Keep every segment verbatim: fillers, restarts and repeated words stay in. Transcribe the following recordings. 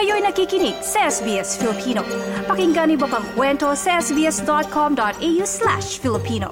Kayo'y nakikinig sa S B S Filipino. Pakinggan niyo pa ang kwento sa sbs.com.au slash Filipino.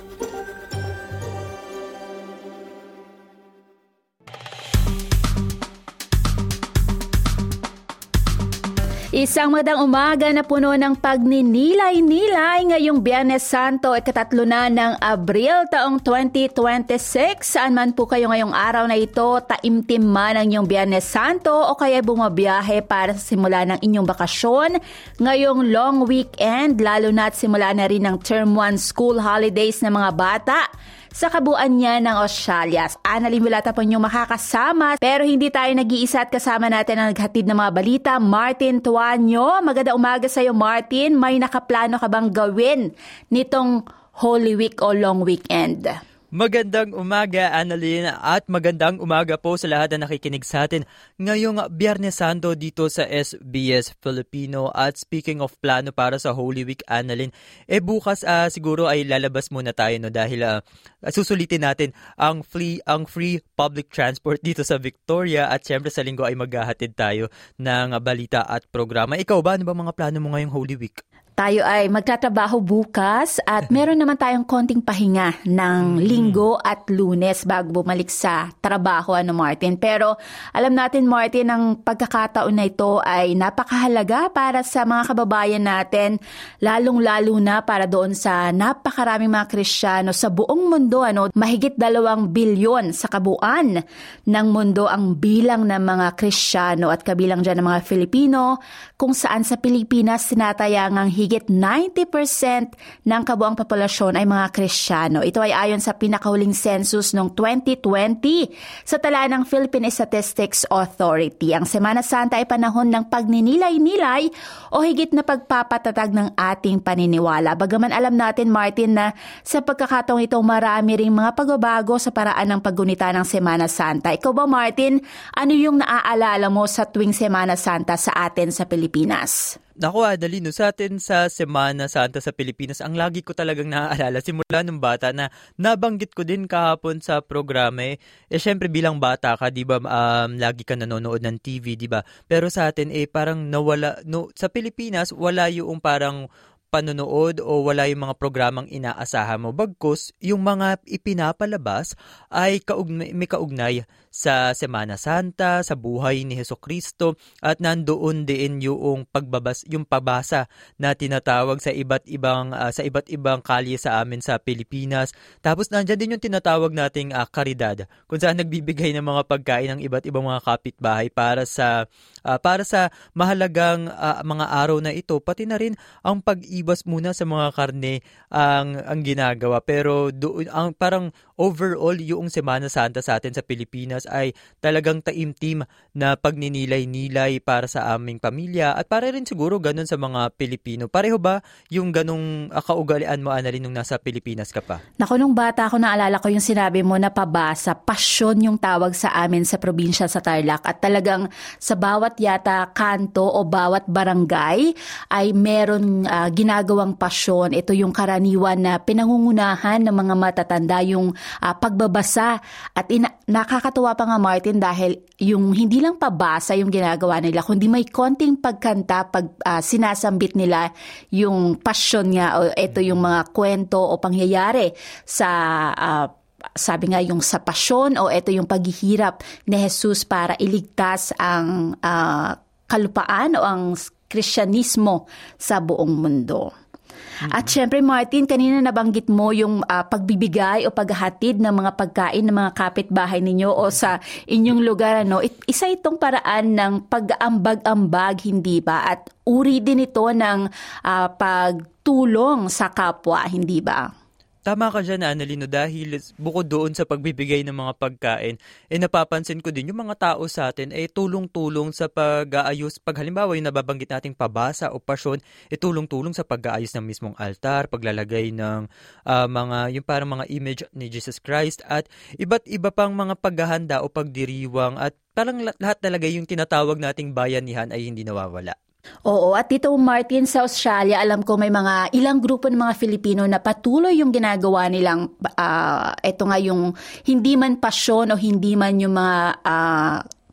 Isang magandang umaga na puno ng pagninilay-nilay ngayong Biyernes Santo, ikatatlo na ng Abril taong twenty twenty-six. Saan man po kayo ngayong araw na ito, taimtim man ang inyong Biyernes Santo o kaya bumabiyahe para sa simula ng inyong bakasyon ngayong long weekend, lalo na at simula na rin ng Term one school holidays ng mga bata sa kabuuan niya ng Australia. Annalyn Vilata po inyong makakasama, pero hindi tayo nag-iisa at kasama natin ang naghatid ng mga balita, Martin Tuanyo. Magandang umaga sa iyo, Martin. May nakaplano ka bang gawin nitong Holy Week o long weekend? Magandang umaga, Annalyn, at magandang umaga po sa lahat na nakikinig sa atin ngayong Biyernes Santo dito sa S B S Filipino. At speaking of plano para sa Holy Week, Annalyn, eh bukas uh, siguro ay lalabas muna tayo, no, dahil uh, susulitin natin ang free, ang free public transport dito sa Victoria, at syempre sa linggo ay maghahatid tayo ng balita at programa. Ikaw ba, ano ba mga plano mo ngayong Holy Week? Tayo ay magtatrabaho bukas at meron naman tayong konting pahinga ng linggo at lunes bago bumalik sa trabaho, ano Martin. Pero alam natin, Martin, ang pagkakataon na ito ay napakahalaga para sa mga kababayan natin, lalong-lalo na para doon sa napakaraming mga Kristiyano sa buong mundo. Ano, mahigit dalawang bilyon sa kabuuan ng mundo ang bilang ng mga Kristiyano at kabilang dyan ng mga Filipino, kung saan sa Pilipinas sinatayangang higit ninety percent ng kabuang populasyon ay mga Kristiyano. Ito ay ayon sa pinakahuling census noong twenty twenty sa tala ng Philippine Statistics Authority. Ang Semana Santa ay panahon ng pagninilay-nilay o higit na pagpapatatag ng ating paniniwala. Bagaman alam natin, Martin, na sa pagkakataong ito marami ring mga pagbabago sa paraan ng paggunita ng Semana Santa. Ikaw ba, Martin, ano yung naaalala mo sa tuwing Semana Santa sa atin sa Pilipinas? Naku, Adalino, sa atin sa Semana Santa sa Pilipinas, ang lagi ko talagang naaalala simula nung bata na nabanggit ko din kahapon sa programa, eh, eh syempre bilang bata ka, di ba, um, lagi ka nanonood ng T V, di ba? Pero sa atin, eh parang nawala, no, sa Pilipinas, wala yung parang panonood o wala yung mga programang inaasahan mo. Bagkus, yung mga ipinapalabas ay kaugnay, may kaugnay sa Semana Santa, sa buhay ni Hesukristo, at nandoon din yung pagbabas, yung pabasa na tinatawag sa iba't ibang uh, sa iba't ibang kalye sa amin sa Pilipinas. Tapos nandiyan din yung tinatawag nating uh, karidad, kung saan nagbibigay ng mga pagkain ng iba't ibang mga kapitbahay para sa uh, para sa mahalagang uh, mga araw na ito, pati na rin ang pag-ibas muna sa mga karne ang ang ginagawa. Pero doon ang parang overall yung Semana Santa sa atin sa Pilipinas ay talagang taimtim na pagninilay-nilay para sa aming pamilya at para rin siguro ganun sa mga Pilipino. Pareho ba yung ganung uh, kaugalian mo, Annalyn, nung nasa Pilipinas ka pa? Naku, nung bata ako naalala ko yung sinabi mo na pabasa, pasyon yung tawag sa amin sa probinsya sa Tarlac, at talagang sa bawat yata kanto o bawat barangay ay meron uh, ginagawang pasyon. Ito yung karaniwan na pinangungunahan ng mga matatanda, yung uh, pagbabasa, at ina- nakakatuwa pa nga, Martin, dahil yung hindi lang pabasa yung ginagawa nila, kundi may konting pagkanta pag uh, sinasambit nila yung passion nga, o ito yung mga kwento o pangyayari sa uh, sabi nga yung sa pasyon o ito yung paghihirap ni Jesus para iligtas ang uh, kalupaan o ang Kristyanismo sa buong mundo. Mm-hmm. At syempre, Martin, kanina nabanggit mo yung uh, pagbibigay o paghahatid ng mga pagkain ng mga kapitbahay ninyo o sa inyong lugar. Ano? It, isa itong paraan ng pag-ambag-ambag, hindi ba? At uri din ito ng uh, pagtulong sa kapwa, hindi ba? Tama ka dyan, Annalyn, dahil bukod doon sa pagbibigay ng mga pagkain, eh napapansin ko din yung mga tao sa atin ay eh, tulong-tulong sa pag-aayos. Pag halimbawa yung nababanggit nating pabasa o pasyon, eh tulong-tulong sa pag-aayos ng mismong altar, paglalagay ng uh, mga, yung parang mga image ni Jesus Christ, at iba't iba pang mga paghahanda o pagdiriwang, at parang lahat talaga yung tinatawag nating bayanihan ay hindi nawawala. Oo, at dito, Martin, sa Australia, alam ko may mga ilang grupo ng mga Filipino na patuloy yung ginagawa nilang, uh, eto nga yung hindi man pasyon o hindi man yung mga uh,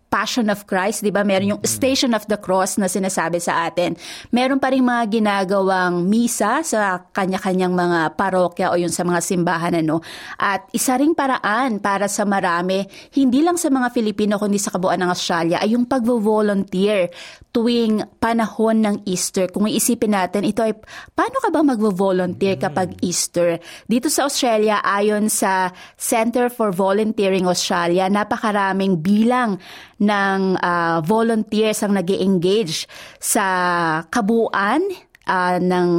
Passion of Christ, di ba? Meron yung Station of the Cross na sinasabi sa atin. Meron pa rin mga ginagawang misa sa kanya-kanyang mga parokya o yung sa mga simbahan, ano. At isa ring paraan para sa marami, hindi lang sa mga Filipino kundi sa kabuuan ng Australia, ay yung pagvo-volunteer tuwing panahon ng Easter. Kung iisipin natin, ito ay paano ka ba magvo-volunteer kapag Easter? Dito sa Australia, ayon sa Center for Volunteering Australia, napakaraming bilang ng uh, volunteers ang nag-engage sa kabuuan uh, ng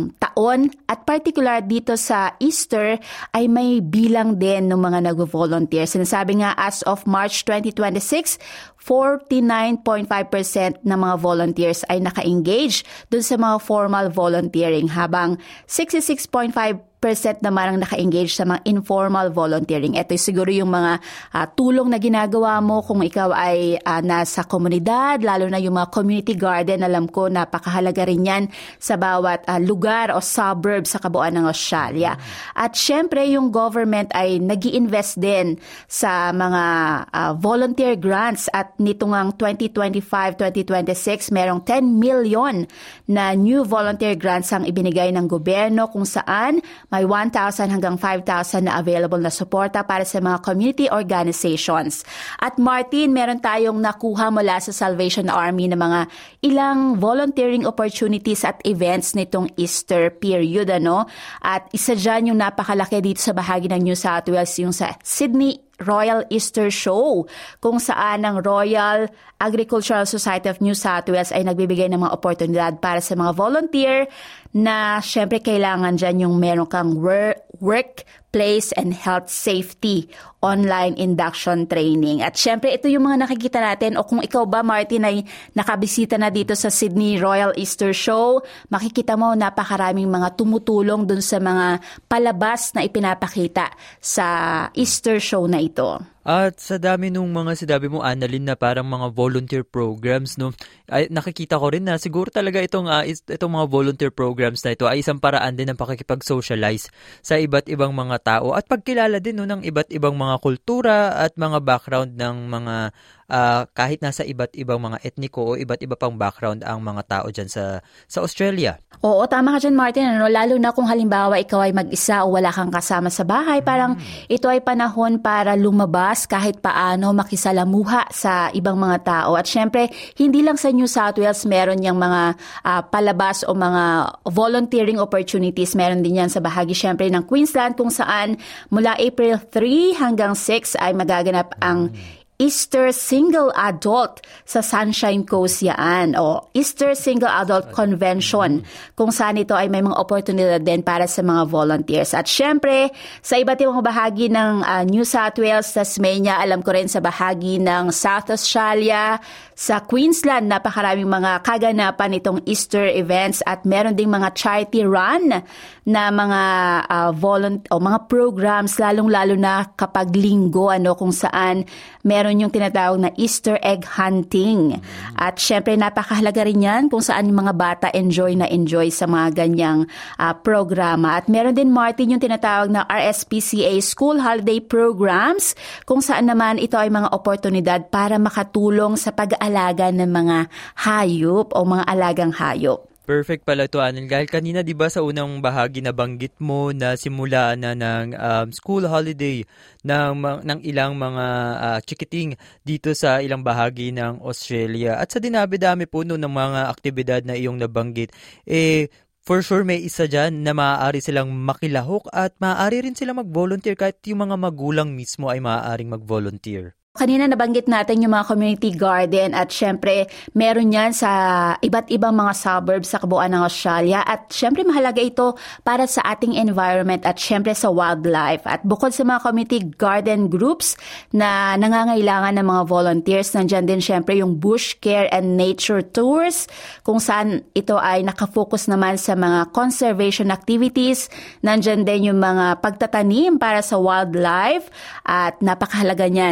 taon at particular dito sa Easter ay may bilang din ng mga nag-volunteer. Sinasabi nga as of March twenty twenty-six, forty-nine point five percent ng mga volunteers ay naka-engage dun sa mga formal volunteering habang sixty-six point five percent naman ang naka-engage sa mga informal volunteering. Ito siguro yung mga uh, tulong na ginagawa mo kung ikaw ay uh, nasa komunidad, lalo na yung mga community garden. Alam ko, napakahalaga rin yan sa bawat uh, lugar o suburb sa kabuuan ng Australia. At syempre, yung government ay nag-i-invest din sa mga uh, volunteer grants at nitong ang twenty twenty-five twenty twenty-six, merong ten million na new volunteer grants ang ibinigay ng gobyerno kung saan may one thousand hanggang five thousand na available na suporta para sa mga community organizations. At Martin, meron tayong nakuha mula sa Salvation Army na mga ilang volunteering opportunities at events nitong Easter period, ano? At isa dyan yung napakalaki dito sa bahagi ng New South Wales, yung sa Sydney Royal Easter Show, kung saan ang Royal Agricultural Society of New South Wales ay nagbibigay ng mga oportunidad para sa mga volunteer na syempre kailangan dyan yung meron kang work, work place and health safety online induction training. At syempre ito yung mga nakikita natin, o kung ikaw ba, Martin, ay nakabisita na dito sa Sydney Royal Easter Show, makikita mo napakaraming mga tumutulong dun sa mga palabas na ipinapakita sa Easter Show na ito. At sa dami nung mga sinabi mo, Annalyn, na parang mga volunteer programs, no, ay nakikita ko rin na siguro talaga itong uh, itong mga volunteer programs na ito ay isang paraan din ng pakikipag-socialize sa iba't ibang mga tao at pagkilala din, no, ng iba't ibang mga kultura at mga background ng mga uh, kahit nasa iba't ibang mga etniko o iba't iba pang background ang mga tao dyan sa sa Australia. Oo, tama ka dyan, Martin. Ano, lalo na kung halimbawa ikaw ay mag-isa o wala kang kasama sa bahay, parang hmm. ito ay panahon para lumabas kahit paano, makisalamuha sa ibang mga tao. At syempre, hindi lang sa New South Wales meron yung mga uh, palabas o mga volunteering opportunities. Meron din yan sa bahagi syempre ng Queensland kung saan mula April three hanggang six ay magaganap ang Easter Single Adult sa Sunshine Coast yan, o Easter Single Adult Convention, kung saan ito ay may mga oportunidad din para sa mga volunteers. At syempre, sa iba't ibang bahagi ng uh, New South Wales, Tasmania, alam ko rin sa bahagi ng South Australia, sa Queensland, napakaraming mga kaganapan itong Easter events at meron ding mga charity run na mga uh, volunt- o mga programs, lalong-lalo na kapag linggo, ano, kung saan meron yung tinatawag na Easter egg hunting. At syempre, napakahalaga rin yan kung saan yung mga bata enjoy na enjoy sa mga ganyang uh, programa. At meron din, Martin, yung tinatawag na R S P C A School Holiday Programs, kung saan naman ito ay mga oportunidad para makatulong sa pag-aalaga ng mga hayop o mga alagang hayop. Perfect pala ito, Anil. Dahil kanina, di ba, sa unang bahagi na banggit mo na simula na ng um, school holiday ng, ng ilang mga uh, chikiting dito sa ilang bahagi ng Australia. At sa dinabi-dami po no, ng mga aktibidad na iyong nabanggit, eh, for sure may isa dyan na maaari silang makilahok at maaari rin silang mag-volunteer kahit yung mga magulang mismo ay maaaring mag-volunteer. Kanina nabanggit natin yung mga community garden at syempre meron yan sa iba't ibang mga suburbs sa kabuuan ng Australia at syempre mahalaga ito para sa ating environment at syempre sa wildlife. At bukod sa mga community garden groups na nangangailangan ng mga volunteers, nandyan din syempre yung bush care and nature tours kung saan ito ay nakafocus naman sa mga conservation activities. Nandyan din yung mga pagtatanim para sa wildlife at napakahalaga niyan.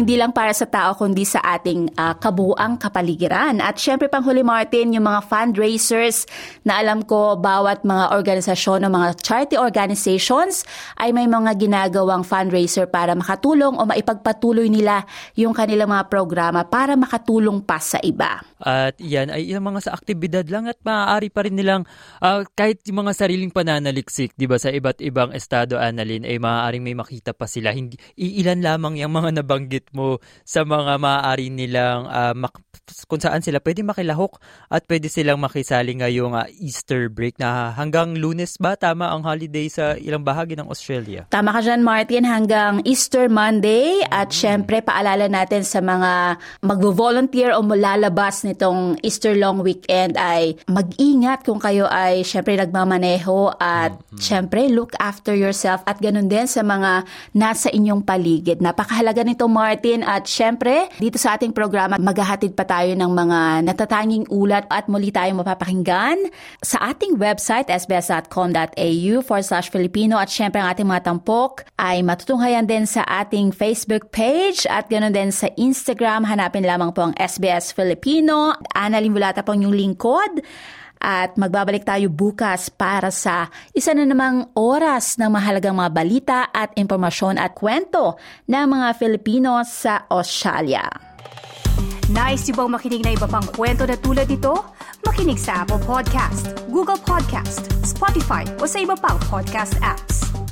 hindi lang para sa tao kundi sa ating uh, kabuuang kapaligiran. At syempre panghuli Martin, yung mga fundraisers na alam ko bawat mga organisasyon o mga charity organizations ay may mga ginagawang fundraiser para makatulong o maipagpatuloy nila yung kanilang mga programa para makatulong pa sa iba. At yan ay yung mga sa aktibidad lang at maaari pa rin nilang uh, kahit yung mga sariling pananaliksik, di ba, sa iba't ibang estado, Annalyn, ay maaaring may makita pa sila. Hindi, iilan lamang yung mga nabanggit mo sa mga maaari nilang uh, mak- kung saan sila pwede makilahok at pwede silang makisali ngayong uh, Easter break na hanggang Lunes ba? Tama ang holiday sa ilang bahagi ng Australia. Tama ka dyan, Martin, hanggang Easter Monday. At mm-hmm. syempre, paalala natin sa mga magvo-volunteer o lalabas nitong Easter long weekend ay mag-ingat kung kayo ay syempre nagmamaneho at mm-hmm. syempre look after yourself at ganun din sa mga nasa inyong paligid. Napakahalaga nito, Martin, at syempre dito sa ating programa maghahatid pa tayo ng mga natatanging ulat at muli tayong mapapakinggan sa ating website s b s dot com dot a u forward slash Filipino at syempre ang ating mga tampok ay matutunghayan din sa ating Facebook page at ganun din sa Instagram. Hanapin lamang po ang S B S Filipino. Annalyn Bulata po yung lingkod. At magbabalik tayo bukas para sa isa na namang oras ng mahalagang mga balita at impormasyon at kwento ng mga Filipino sa Australia. Nice yung bang makinig na iba pang kwento na tulad ito? Makinig sa Apple Podcast, Google Podcast, Spotify o sa iba pang podcast apps.